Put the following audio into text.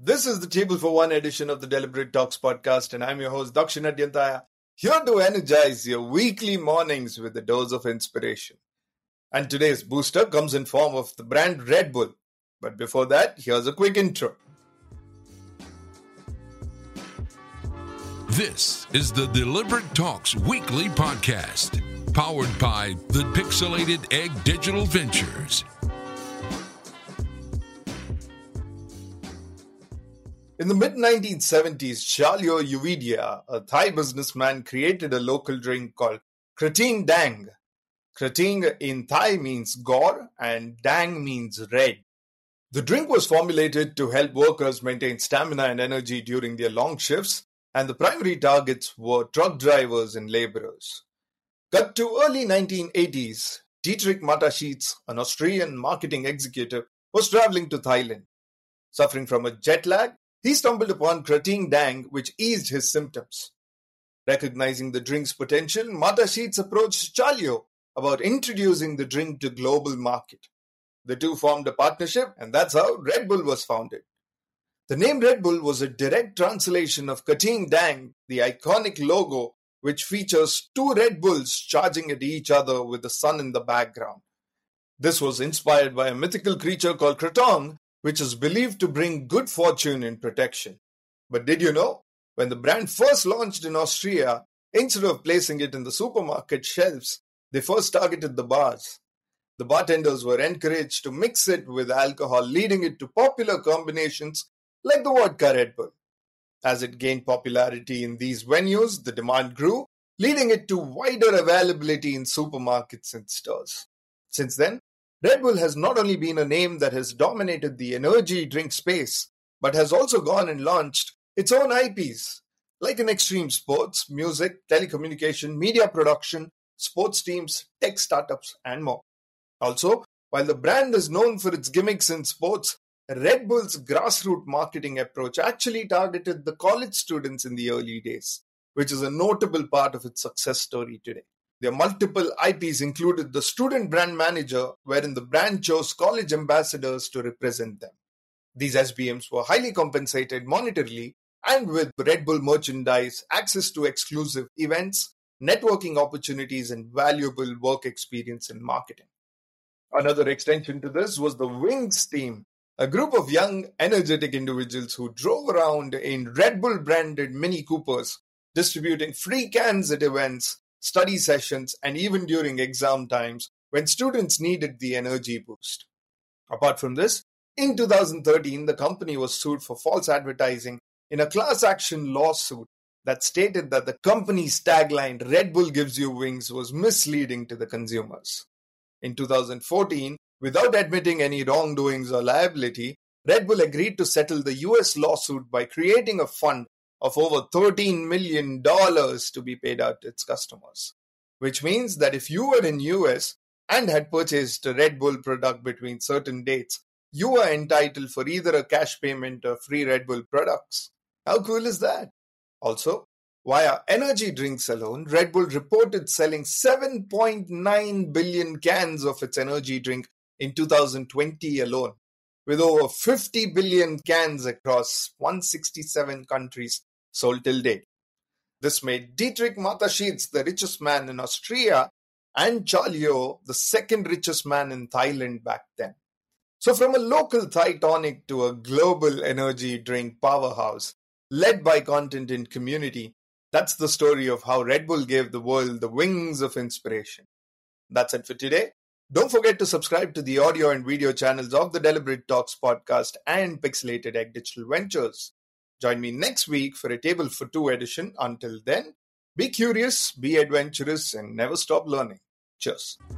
This is the Table for One edition of the Deliberate Talks podcast, and I'm your host, Dakshin Adyantaya, here to energize your weekly mornings with a dose of inspiration. And today's booster comes in form of the brand Red Bull. But before that, here's a quick intro. This is the Deliberate Talks weekly podcast, powered by the Pixelated Egg Digital Ventures. In the mid-1970s, Chalio Uvidia, a Thai businessman, created a local drink called Krating Dang. Krating in Thai means gore and Dang means red. The drink was formulated to help workers maintain stamina and energy during their long shifts, and the primary targets were truck drivers and laborers. Cut to early 1980s, Dietrich Mateschitz, an Austrian marketing executive, was traveling to Thailand. Suffering from a jet lag, he stumbled upon Krating Dang, which eased his symptoms. Recognizing the drink's potential, Mateschitz approached Chalio about introducing the drink to global market. The two formed a partnership, and that's how Red Bull was founded. The name Red Bull was a direct translation of Krating Dang, the iconic logo, which features two Red Bulls charging at each other with the sun in the background. This was inspired by a mythical creature called Kratong, which is believed to bring good fortune and protection. But did you know? When the brand first launched in Austria, instead of placing it in the supermarket shelves, they first targeted the bars. The bartenders were encouraged to mix it with alcohol, leading it to popular combinations like the vodka Red Bull. As it gained popularity in these venues, the demand grew, leading it to wider availability in supermarkets and stores. Since then, Red Bull has not only been a name that has dominated the energy drink space, but has also gone and launched its own IPs, like in extreme sports, music, telecommunication, media production, sports teams, tech startups, and more. Also, while the brand is known for its gimmicks in sports, Red Bull's grassroots marketing approach actually targeted the college students in the early days, which is a notable part of its success story today. Their multiple IPs included the student brand manager, wherein the brand chose college ambassadors to represent them. These SBMs were highly compensated monetarily, and with Red Bull merchandise, access to exclusive events, networking opportunities, and valuable work experience in marketing. Another extension to this was the Wings team, a group of young, energetic individuals who drove around in Red Bull branded Mini Coopers, distributing free cans at events, study sessions, and even during exam times when students needed the energy boost. Apart from this, in 2013, the company was sued for false advertising in a class action lawsuit that stated that the company's tagline, Red Bull gives you wings, was misleading to the consumers. In 2014, without admitting any wrongdoings or liability, Red Bull agreed to settle the US lawsuit by creating a fund of over $13 million to be paid out to its customers. Which means that if you were in US and had purchased a Red Bull product between certain dates, you were entitled for either a cash payment or free Red Bull products. How cool is that? Also, via energy drinks alone, Red Bull reported selling 7.9 billion cans of its energy drink in 2020 alone, with over 50 billion cans across 167 countries sold till date. This made Dietrich Mateschitz the richest man in Austria and Chalio the second richest man in Thailand back then. So from a local Thai tonic to a global energy drink powerhouse, led by content and community, that's the story of how Red Bull gave the world the wings of inspiration. That's it for today. Don't forget to subscribe to the audio and video channels of the Deliberate Talks podcast and Pixelated Egg Digital Ventures. Join me next week for a Table for Two edition. Until then, be curious, be adventurous, and never stop learning. Cheers.